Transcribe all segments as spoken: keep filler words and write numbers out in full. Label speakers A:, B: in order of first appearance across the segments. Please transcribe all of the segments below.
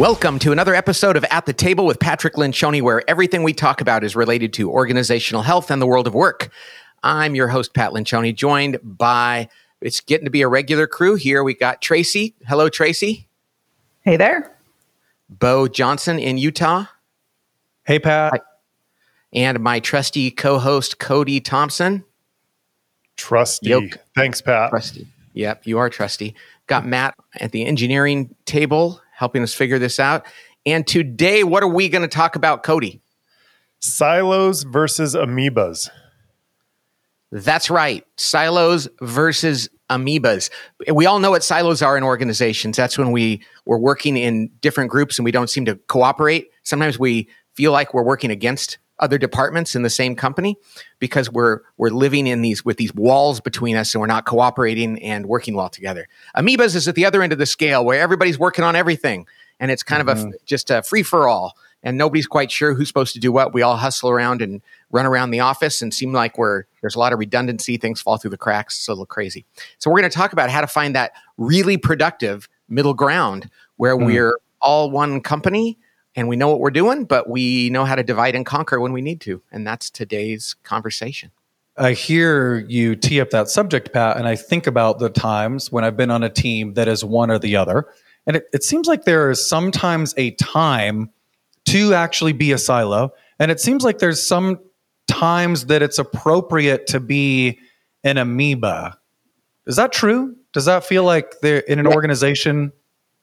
A: Welcome to another episode of At the Table with Patrick Lencioni, where everything we talk about is related to organizational health and the world of work. I'm your host, Pat Lencioni, joined by, it's getting to be a regular crew here. We got Tracy. Hello, Tracy.
B: Hey there.
A: Bo Johnson in Utah.
C: Hey, Pat.
A: Hi. And my trusty co-host, Cody Thompson.
C: Trusty.
A: Yo,
C: Thanks, Pat.
A: Trusty. Yep, you are trusty. Got Matt at the engineering table helping us figure this out. And today, what are we going to talk about, Cody?
C: Silos versus amoebas.
A: That's right. Silos versus amoebas. We all know what silos are in organizations. That's when we, we're working in different groups and we don't seem to cooperate. Sometimes we feel like we're working against other departments in the same company because we're we're living in these with these walls between us and we're not cooperating and working well together. Amoebas is at the other end of the scale where everybody's working on everything and it's kind mm-hmm. of a just a free for all and nobody's quite sure who's supposed to do what. We all hustle around and run around the office and seem like we're there's a lot of redundancy. Things fall through the cracks. It's a little crazy. So we're going to talk about how to find that really productive middle ground where mm. we're all one company. And we know what we're doing, but we know how to divide and conquer when we need to. And that's today's conversation.
D: I hear you tee up that subject, Pat, and I think about the times when I've been on a team that is one or the other. And it, it seems like there is sometimes a time to actually be a silo. And it seems like there's some times that it's appropriate to be an amoeba. Is that true? Does that feel like they're in an yeah. organization?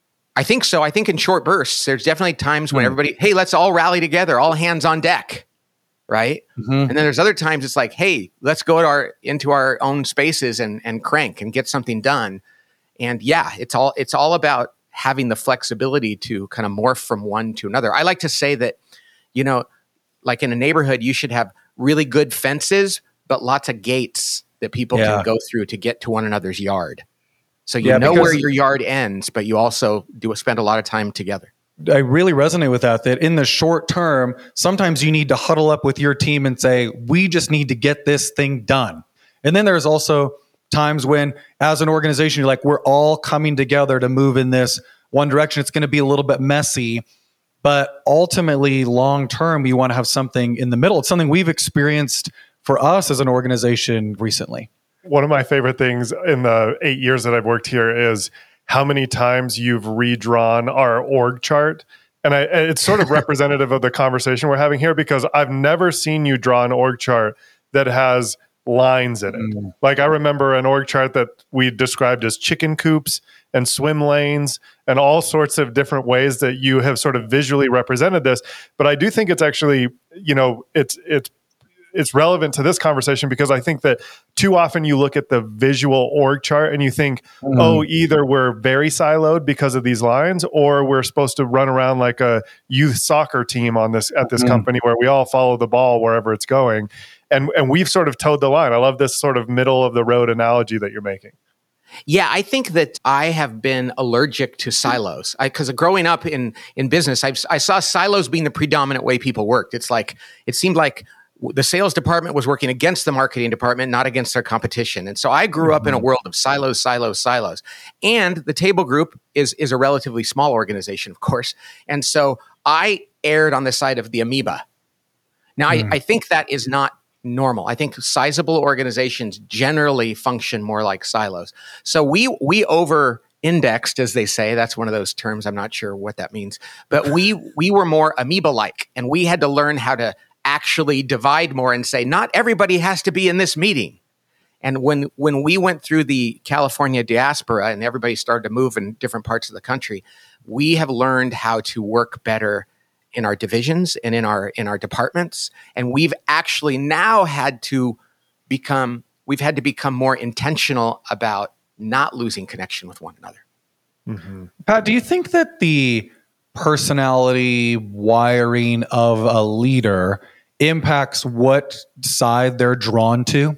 A: I think so. I think in short bursts, there's definitely times when mm. everybody, hey, let's all rally together, all hands on deck, right? Mm-hmm. And then there's other times it's like, hey, let's go to our, into our own spaces and, and crank and get something done. And yeah, it's all it's all about having the flexibility to kind of morph from one to another. I like to say that, you know, like in a neighborhood, you should have really good fences, but lots of gates that people yeah. can go through to get to one another's yard. So you yeah, know where your yard ends, but you also do spend a lot of time together.
D: I really resonate with that, that in the short term, sometimes you need to huddle up with your team and say, we just need to get this thing done. And then there's also times when, as an organization, you're like, we're all coming together to move in this one direction. It's going to be a little bit messy, but ultimately, long term, you want to have something in the middle. It's something we've experienced for us as an organization recently.
C: One of my favorite things in the eight years that I've worked here is how many times you've redrawn our org chart. And I, it's sort of representative of the conversation we're having here because I've never seen you draw an org chart that has lines in it. Mm. Like I remember an org chart that we described as chicken coops and swim lanes and all sorts of different ways that you have sort of visually represented this. But I do think it's actually, you know, it's it's it's relevant to this conversation because I think that too often you look at the visual org chart and you think, mm. oh, either we're very siloed because of these lines or we're supposed to run around like a youth soccer team on this at this mm. company where we all follow the ball wherever it's going. And and we've sort of towed the line. I love this sort of middle of the road analogy that you're making.
A: Yeah, I think that I have been allergic to silos because growing up in, in business, I've, I saw silos being the predominant way people worked. It's like, it seemed like the sales department was working against the marketing department, not against their competition. And so I grew mm-hmm. up in a world of silos, silos, silos. And the Table Group is, is a relatively small organization, of course. And so I erred on the side of the amoeba. Now, mm. I, I think that is not normal. I think sizable organizations generally function more like silos. So we we over indexed, as they say. That's one of those terms. I'm not sure what that means. But we we were more amoeba-like, and we had to learn how to actually divide more and say, not everybody has to be in this meeting. And when when we went through the California diaspora and everybody started to move in different parts of the country, we have learned how to work better in our divisions and in our in our departments. And we've actually now had to become, we've had to become more intentional about not losing connection with one another.
D: Mm-hmm. Pat, do you think that the personality wiring of a leader impacts what side they're drawn to?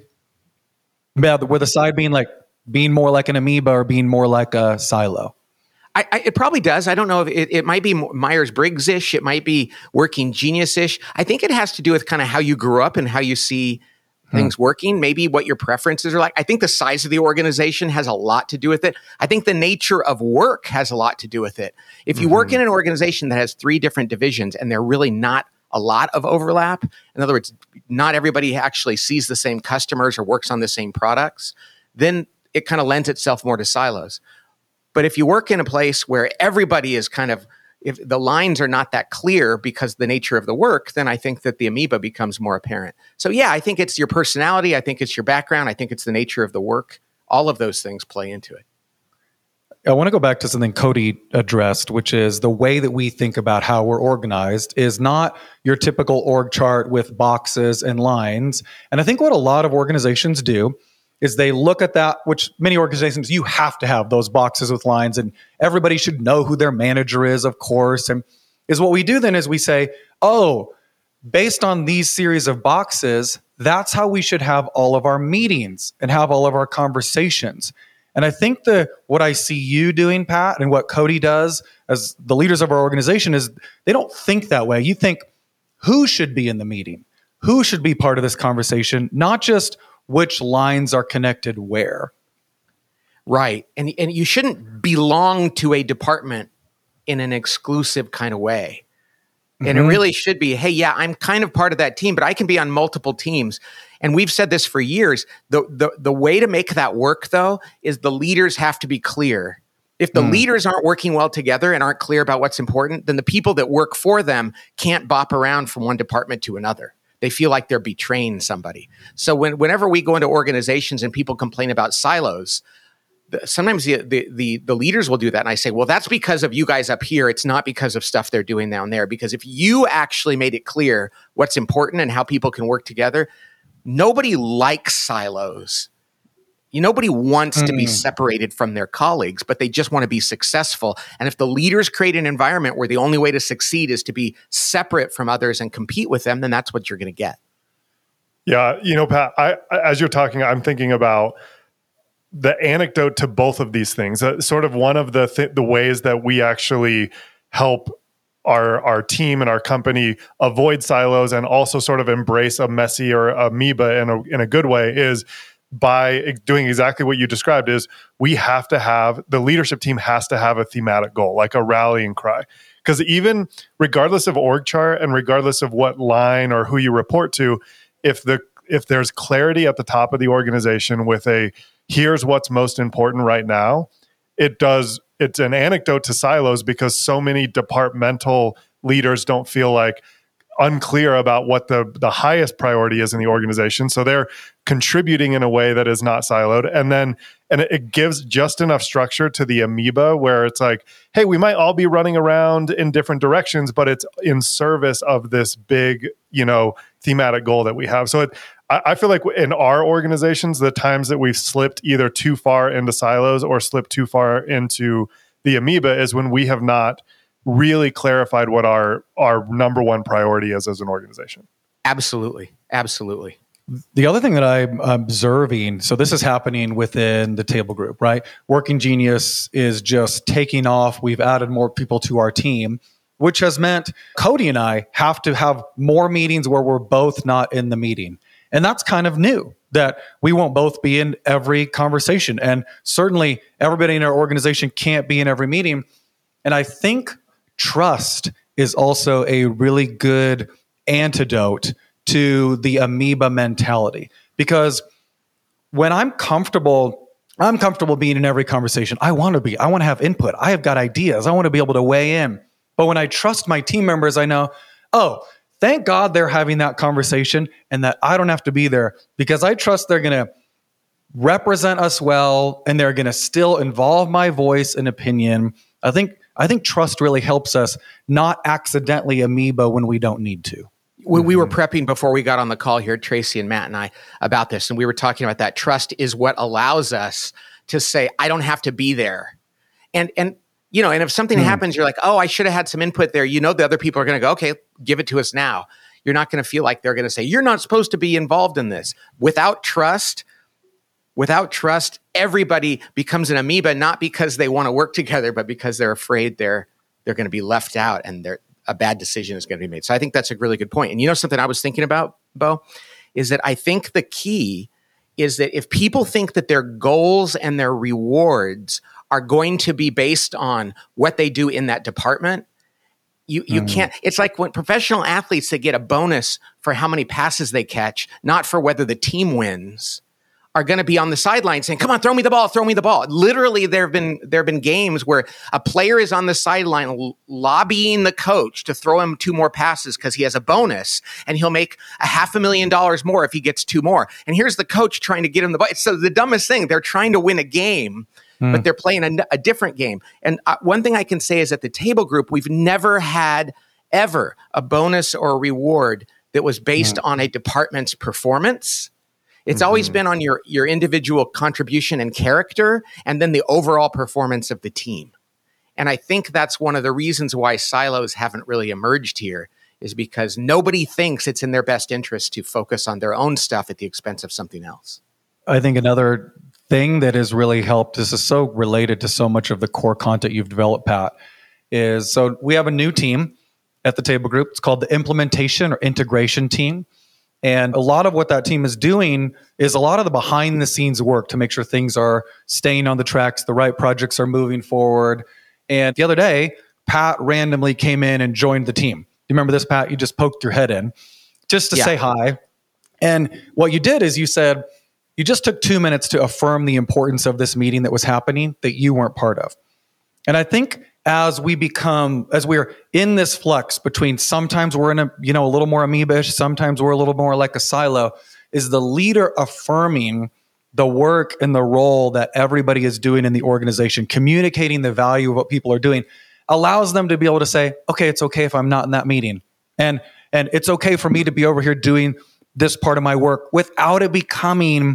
D: Yeah, with the side being like being more like an amoeba or being more like a silo.
A: I, I, it probably does. I don't know if it, it might be Myers-Briggs-ish. It might be working genius-ish. I think it has to do with kind of how you grew up and how you see things working, maybe what your preferences are like. I think the size of the organization has a lot to do with it. I think the nature of work has a lot to do with it. If you mm-hmm. work in an organization that has three different divisions and they're really not a lot of overlap, in other words, not everybody actually sees the same customers or works on the same products, then it kind of lends itself more to silos. But if you work in a place where everybody is kind of, if the lines are not that clear because of the nature of the work, then I think that the amoeba becomes more apparent. So yeah, I think it's your personality. I think it's your background. I think it's the nature of the work. All of those things play into it.
D: I want to go back to something Cody addressed, which is the way that we think about how we're organized is not your typical org chart with boxes and lines. And I think what a lot of organizations do is they look at that, which many organizations, you have to have those boxes with lines, and everybody should know who their manager is, of course. And is what we do then is we say, oh, based on these series of boxes, that's how we should have all of our meetings and have all of our conversations. And I think the what I see you doing, Pat, and what Cody does as the leaders of our organization is they don't think that way. You think who should be in the meeting? Who should be part of this conversation? Not just which lines are connected where.
A: Right. And, and you shouldn't belong to a department in an exclusive kind of way. And mm-hmm. it really should be, hey, yeah, I'm kind of part of that team, but I can be on multiple teams. And we've said this for years. The, the, the way to make that work, though, is the leaders have to be clear. If the mm. leaders aren't working well together and aren't clear about what's important, then the people that work for them can't bop around from one department to another. They feel like they're betraying somebody. So when, whenever we go into organizations and people complain about silos, the, sometimes the, the the the leaders will do that. And I say, well, that's because of you guys up here. It's not because of stuff they're doing down there. Because if you actually made it clear what's important and how people can work together, nobody likes silos. You, nobody wants mm. to be separated from their colleagues, but they just want to be successful. And if the leaders create an environment where the only way to succeed is to be separate from others and compete with them, then that's what you're going to get.
C: Yeah. You know, Pat, I, as you're talking, I'm thinking about the anecdote to both of these things. Uh, sort of one of the th- the ways that we actually help our our team and our company avoid silos and also sort of embrace a messy or amoeba in a in a good way is by doing exactly what you described. Is we have to have, the leadership team has to have a thematic goal, like a rallying cry. Because even regardless of org chart and regardless of what line or who you report to, if the if there's clarity at the top of the organization with a here's what's most important right now, it does, it's an anecdote to silos because so many departmental leaders don't feel like unclear about what the, the highest priority is in the organization. So they're contributing in a way that is not siloed. And then, and it, it gives just enough structure to the amoeba where it's like, hey, we might all be running around in different directions, but it's in service of this big, you know, thematic goal that we have. So it, I, I feel like in our organizations, the times that we've slipped either too far into silos or slipped too far into the amoeba is when we have not really clarified what our our number one priority is as an organization.
A: Absolutely. Absolutely.
D: The other thing that I'm observing, so this is happening within the table group, right? Working Genius is just taking off. We've added more people to our team, which has meant Cody and I have to have more meetings where we're both not in the meeting. And that's kind of new, that we won't both be in every conversation. And certainly everybody in our organization can't be in every meeting. And I think trust is also a really good antidote to the amoeba mentality. Because when I'm comfortable, I'm comfortable being in every conversation. I want to be. I want to have input. I have got ideas. I want to be able to weigh in. But when I trust my team members, I know, oh, thank God they're having that conversation and that I don't have to be there, because I trust they're going to represent us well and they're going to still involve my voice and opinion. I think I think trust really helps us not accidentally amoeba when we don't need to.
A: When we were prepping before we got on the call here, Tracy and Matt and I, about this, and we were talking about that. Trust is what allows us to say, I don't have to be there. And, and you know, and if something mm. happens, you're like, oh, I should have had some input there. You know, the other people are going to go, okay, give it to us now. You're not going to feel like they're going to say, you're not supposed to be involved in this. Without trust, without trust, everybody becomes an amoeba, not because they want to work together, but because they're afraid they're they're going to be left out and they're, a bad decision is going to be made. So I think that's a really good point. And you know something I was thinking about, Bo, is that I think the key is that if people think that their goals and their rewards are going to be based on what they do in that department, you you mm. can't. It's like when professional athletes, they get a bonus for how many passes they catch, not for whether the team wins, are going to be on the sideline saying, come on, throw me the ball, throw me the ball. Literally, there have been there have been games where a player is on the sideline l- lobbying the coach to throw him two more passes because he has a bonus, and he'll make a half a million dollars more if he gets two more. And here's the coach trying to get him the ball. So the dumbest thing, they're trying to win a game, mm. but they're playing a, a different game. And uh, one thing I can say is at the Table Group, we've never had ever a bonus or a reward that was based mm. on a department's performance. It's mm-hmm. always been on your, your individual contribution and character, and then the overall performance of the team. And I think that's one of the reasons why silos haven't really emerged here, is because nobody thinks it's in their best interest to focus on their own stuff at the expense of something else.
D: I think another thing that has really helped, this is so related to so much of the core content you've developed, Pat, is so we have a new team at the Table Group. It's called the Implementation or Integration Team. And a lot of what that team is doing is a lot of the behind the scenes work to make sure things are staying on the tracks, the right projects are moving forward. And the other day, Pat randomly came in and joined the team. You remember this, Pat? You just poked your head in just to yeah. say hi. And what you did is you said, you just took two minutes to affirm the importance of this meeting that was happening that you weren't part of. And I think as we become, as we're in this flux between sometimes we're in a, you know, a little more amoeba-ish, sometimes we're a little more like a silo, is the leader affirming the work and the role that everybody is doing in the organization, communicating the value of what people are doing, allows them to be able to say, okay, it's okay if I'm not in that meeting. And, and it's okay for me to be over here doing this part of my work without it becoming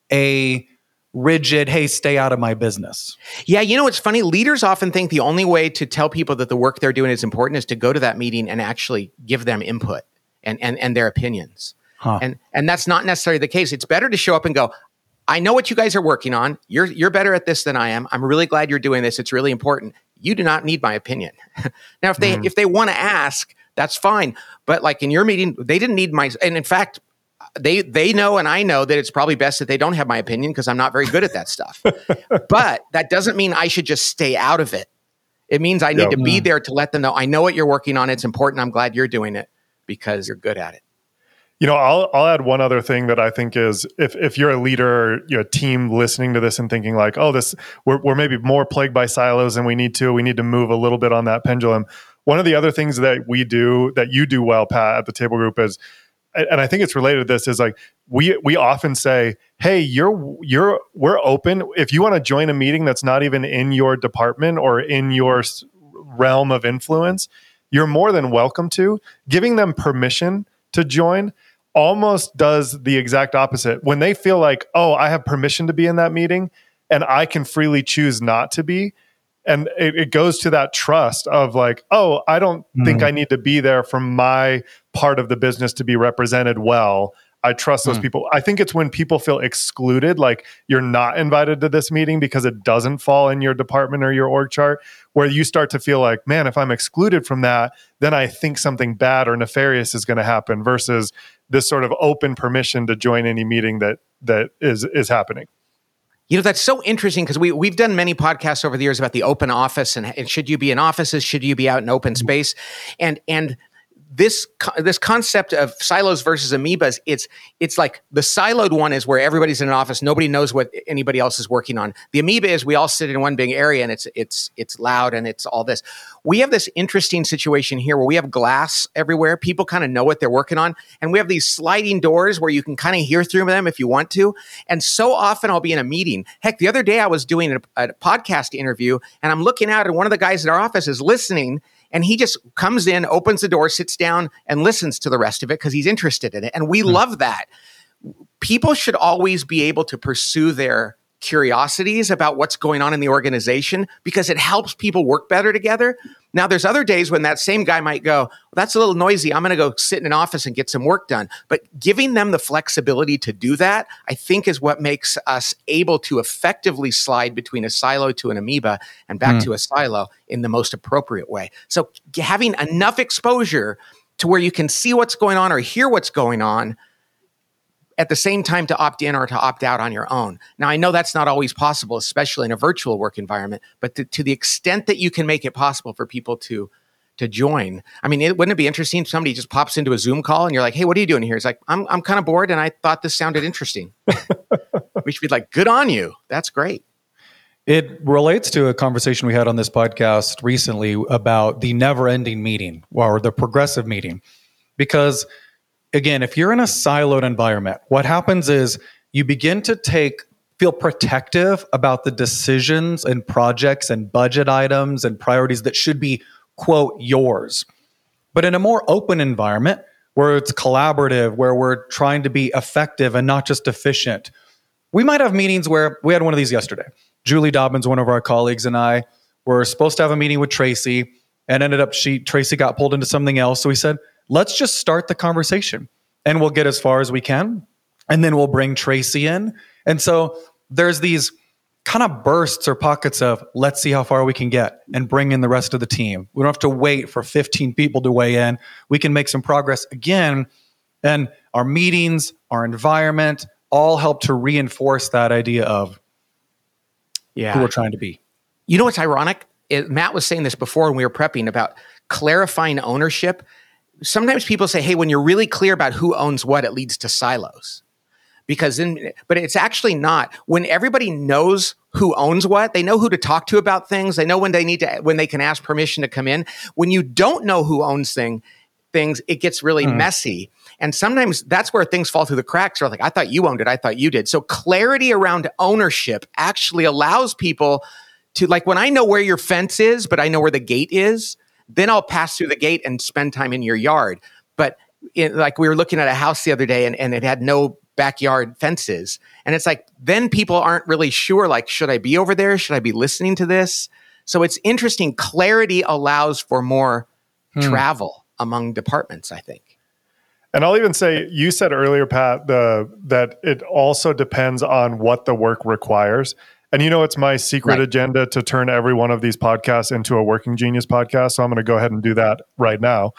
D: a rigid, hey, stay out of my business.
A: Yeah, you know what's funny? Leaders often think the only way to tell people that the work they're doing is important is to go to that meeting and actually give them input and and, and their opinions. Huh. And and that's not necessarily the case. It's better to show up and go, I know what you guys are working on. You're you're better at this than I am. I'm really glad you're doing this. It's really important. You do not need my opinion. Now, if they mm. if they want to ask, that's fine. But like in your meeting, they didn't need my, and in fact, They they know and I know that it's probably best that they don't have my opinion because I'm not very good at that stuff. But that doesn't mean I should just stay out of it. It means I need yep. to be there to let them know, I know what you're working on. It's important. I'm glad you're doing it because you're good at it.
C: You know, I'll I'll add one other thing that I think is if if you're a leader, you're a team listening to this and thinking like, oh, this we're we're maybe more plagued by silos than we need to. We need to move a little bit on that pendulum. One of the other things that we do that you do well, Pat, at the Table Group is, and I think it's related to this, is like we we often say, hey, you're you're we're open. If you want to join a meeting that's not even in your department or in your realm of influence, you're more than welcome to. Giving them permission to join almost does the exact opposite. When they feel like, oh, I have permission to be in that meeting and I can freely choose not to be. And it, it goes to that trust of like, oh, I don't mm. think I need to be there for my part of the business to be represented well. I trust those mm. people. I think it's when people feel excluded, like you're not invited to this meeting because it doesn't fall in your department or your org chart, where you start to feel like, man, if I'm excluded from that, then I think something bad or nefarious is going to happen, versus this sort of open permission to join any meeting that that is is happening.
A: You know, that's so interesting because we, we've done many podcasts over the years about the open office and, and should you be in offices? Should you be out in open space? And and this this concept of silos versus amoebas, it's it's like the siloed one is where everybody's in an office, nobody knows what anybody else is working on. The amoeba is we all sit in one big area and it's it's it's loud and it's all this. We have this interesting situation here where we have glass everywhere. People kind of know what they're working on. And we have these sliding doors where you can kind of hear through them if you want to. And so often I'll be in a meeting. Heck, the other day I was doing a, a podcast interview and I'm looking out and one of the guys in our office is listening. And he just comes in, opens the door, sits down, and listens to the rest of it because he's interested in it. And we mm. love that. People should always be able to pursue their curiosities about what's going on in the organization because it helps people work better together. Now, there's other days when that same guy might go, well, that's a little noisy. I'm going to go sit in an office and get some work done. But giving them the flexibility to do that, I think, is what makes us able to effectively slide between a silo to an amoeba and back mm. to a silo in the most appropriate way. So having enough exposure to where you can see what's going on or hear what's going on at the same time to opt in or to opt out on your own. Now, I know that's not always possible, especially in a virtual work environment, but to, to the extent that you can make it possible for people to to join. I mean, it, wouldn't it be interesting if somebody just pops into a Zoom call and you're like, hey, what are you doing here? It's like, I'm I'm kind of bored and I thought this sounded interesting. We should be like, good on you. That's great.
D: It relates to a conversation we had on this podcast recently about the never-ending meeting or the progressive meeting. Because again, if you're in a siloed environment, what happens is you begin to take feel protective about the decisions and projects and budget items and priorities that should be, quote, yours. But in a more open environment where it's collaborative, where we're trying to be effective and not just efficient, we might have meetings where we had one of these yesterday. Julie Dobbins, one of our colleagues, and I were supposed to have a meeting with Tracy and ended up she Tracy got pulled into something else. So we said, let's just start the conversation and we'll get as far as we can. And then we'll bring Tracy in. And so there's these kind of bursts or pockets of let's see how far we can get and bring in the rest of the team. We don't have to wait for fifteen people to weigh in. We can make some progress again. And our meetings, our environment, all help to reinforce that idea of
A: yeah.
D: who we're trying to be.
A: You know what's ironic? It, Matt was saying this before when we were prepping about clarifying ownership. Sometimes people say, hey, when you're really clear about who owns what, it leads to silos. Because then, but it's actually not. When everybody knows who owns what, they know who to talk to about things. They know when they need to, when they can ask permission to come in. When you don't know who owns thing, things, it gets really mm. messy. And sometimes that's where things fall through the cracks. Or like, I thought you owned it. I thought you did. So clarity around ownership actually allows people to, like, when I know where your fence is, but I know where the gate is, then I'll pass through the gate and spend time in your yard. But it, like we were looking at a house the other day and, and it had no backyard fences. And it's like, then people aren't really sure, like, should I be over there? Should I be listening to this? So it's interesting. Clarity allows for more hmm. travel among departments, I think.
C: And I'll even say, you said earlier, Pat, the that it also depends on what the work requires. And you know, it's my secret right. agenda to turn every one of these podcasts into a Working Genius podcast. So I'm going to go ahead and do that right now.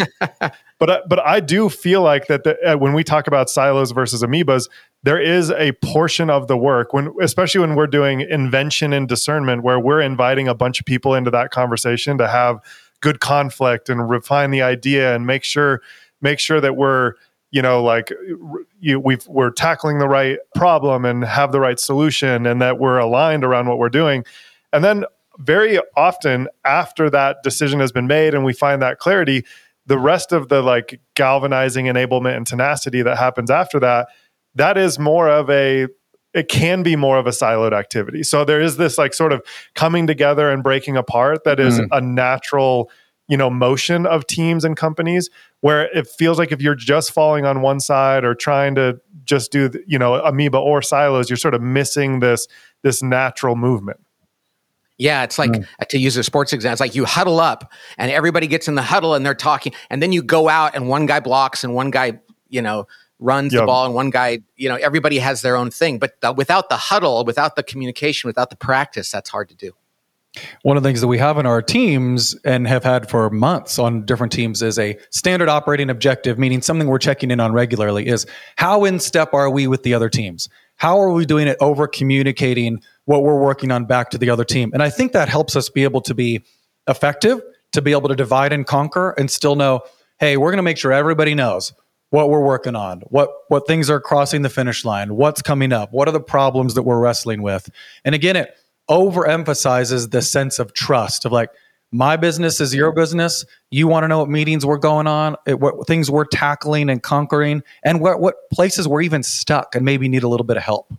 C: but, I, but I do feel like that the, uh, when we talk about silos versus amoebas, there is a portion of the work, when, especially when we're doing invention and discernment, where we're inviting a bunch of people into that conversation to have good conflict and refine the idea and make sure make sure that we're, you know, like you, we've, we're tackling the right problem and have the right solution and that we're aligned around what we're doing. And then very often after that decision has been made and we find that clarity, the rest of the like galvanizing enablement and tenacity that happens after that, that is more of a, it can be more of a siloed activity. So there is this like sort of coming together and breaking apart that is mm. a natural, you know, motion of teams and companies, where it feels like if you're just falling on one side or trying to just do, you know, amoeba or silos, you're sort of missing this, this natural movement.
A: Yeah, it's like, mm. to use a sports example, it's like you huddle up and everybody gets in the huddle and they're talking, and then you go out and one guy blocks and one guy, you know, runs yep. the ball and one guy, you know, everybody has their own thing. But the, without the huddle, without the communication, without the practice, that's hard to do.
D: One of the things that we have in our teams and have had for months on different teams is a standard operating objective, meaning something we're checking in on regularly, is how in step are we with the other teams? How are we doing it over communicating what we're working on back to the other team? And I think that helps us be able to be effective, to be able to divide and conquer and still know, hey, we're going to make sure everybody knows what we're working on, what, what things are crossing the finish line, what's coming up, what are the problems that we're wrestling with. And again, it overemphasizes the sense of trust of like, my business is your business. You want to know what meetings we're going on, it, what things we're tackling and conquering, and what, what places we're even stuck and maybe need a little bit of help.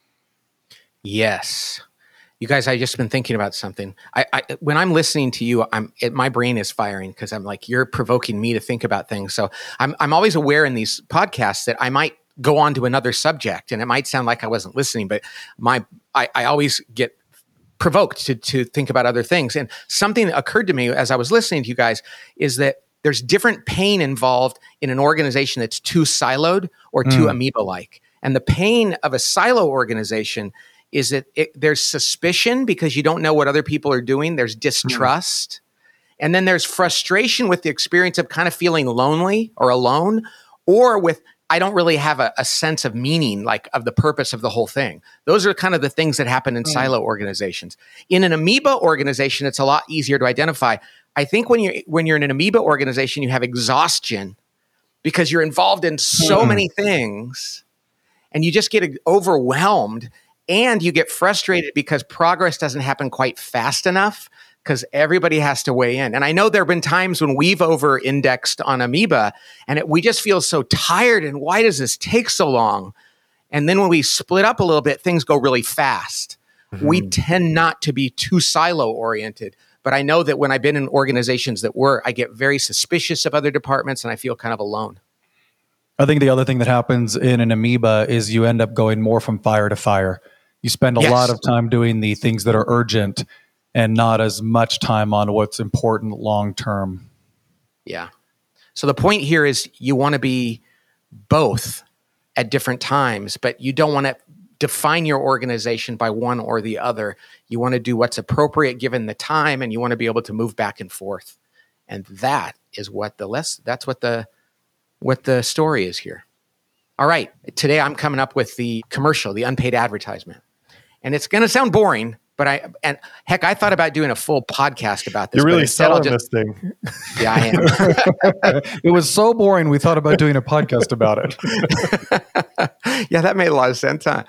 A: Yes. You guys, I just been thinking about something. I, I when I'm listening to you, I'm it, my brain is firing because I'm like, you're provoking me to think about things. So I'm I'm always aware in these podcasts that I might go on to another subject, and it might sound like I wasn't listening, but my I, I always get provoked to to think about other things. And something that occurred to me as I was listening to you guys is that there's different pain involved in an organization that's too siloed or too mm. amoeba-like. And the pain of a silo organization is that it, there's suspicion because you don't know what other people are doing. There's distrust. Mm. And then there's frustration with the experience of kind of feeling lonely or alone, or with I don't really have a, a sense of meaning, like of the purpose of the whole thing. Those are kind of the things that happen in mm. silo organizations. In an amoeba organization, it's a lot easier to identify. I think when you're when you're in an amoeba organization, you have exhaustion because you're involved in so mm. many things, and you just get overwhelmed, and you get frustrated because progress doesn't happen quite fast enough because everybody has to weigh in. And I know there have been times when we've over-indexed on amoeba, and it, we just feel so tired, and why does this take so long? And then when we split up a little bit, things go really fast. Mm-hmm. We tend not to be too silo-oriented. But I know that when I've been in organizations that were, I get very suspicious of other departments, and I feel kind of alone.
D: I think the other thing that happens in an amoeba is you end up going more from fire to fire. You spend a yes. lot of time doing the things that are urgent and not as much time on what's important long-term.
A: Yeah. So the point here is you want to be both at different times, but you don't want to define your organization by one or the other. You want to do what's appropriate given the time, and you want to be able to move back and forth. And that is what the less, that's what the, what the story is here. All right. Today I'm coming up with the commercial, the unpaid advertisement. And it's going to sound boring, but I, and heck, I thought about doing a full podcast about this.
C: You're really selling
A: just,
C: this thing.
A: Yeah, I am.
D: It was so boring, we thought about doing a podcast about it.
A: Yeah, that made a lot of sense, huh?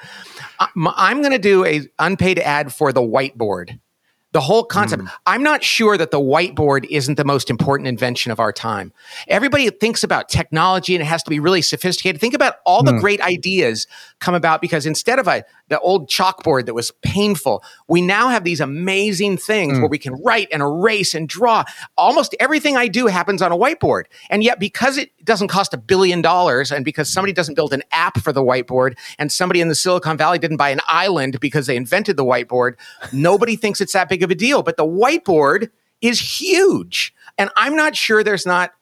A: I'm going to do a unpaid ad for the whiteboard. The whole concept. Mm. I'm not sure that the whiteboard isn't the most important invention of our time. Everybody thinks about technology and it has to be really sophisticated. Think about all mm. the great ideas come about because instead of a the old chalkboard that was painful, we now have these amazing things mm. where we can write and erase and draw. Almost everything I do happens on a whiteboard. And yet because it doesn't cost a billion dollars and because somebody doesn't build an app for the whiteboard and somebody in the Silicon Valley didn't buy an island because they invented the whiteboard, nobody thinks it's that big of a deal. But the whiteboard is huge. And I'm not sure there's not,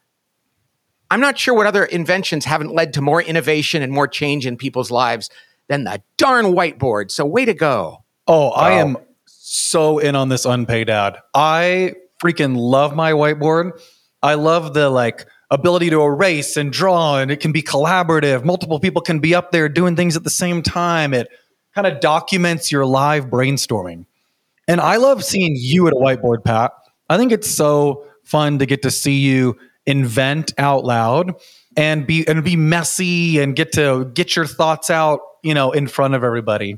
A: I'm not sure what other inventions haven't led to more innovation and more change in people's lives than the darn whiteboard. So way to go.
D: Oh, wow. I am so in on this unpaid ad. I freaking love my whiteboard. I love the like ability to erase and draw, and it can be collaborative. Multiple people can be up there doing things at the same time. It kind of documents your live brainstorming. And I love seeing you at a whiteboard, Pat. I think it's so fun to get to see you invent out loud and be and be messy and get to get your thoughts out, you know, in front of everybody.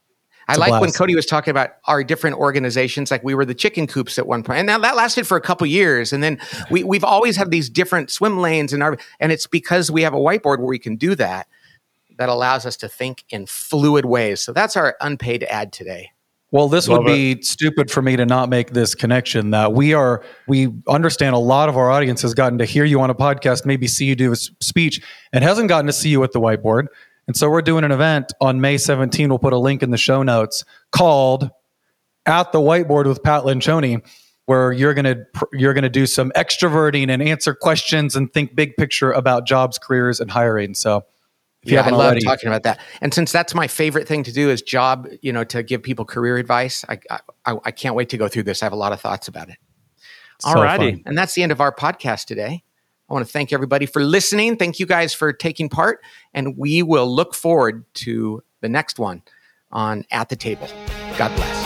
A: I like when Cody was talking about our different organizations, like we were the chicken coops at one point, and that, that lasted for a couple years. And then we, we've always had these different swim lanes, in our, and it's because we have a whiteboard where we can do that, that allows us to think in fluid ways. So that's our unpaid ad today.
D: Well, this Love would be it. stupid for me to not make this connection that we are, we understand a lot of our audience has gotten to hear you on a podcast, maybe see you do a speech, and hasn't gotten to see you at the whiteboard. And so we're doing an event on May seventeenth. We'll put a link in the show notes called At the Whiteboard with Pat Lencioni, where you're going to you're going to do some extroverting and answer questions and think big picture about jobs, careers, and hiring. So if you
A: yeah, I love
D: already,
A: talking about that. And since that's my favorite thing to do is job, you know, to give people career advice, I I, I can't wait to go through this. I have a lot of thoughts about it.
D: So
A: All righty.
D: Fun.
A: And that's the end of our podcast today. I want to thank everybody for listening. Thank you guys for taking part. And we will look forward to the next one on At the Table. God bless.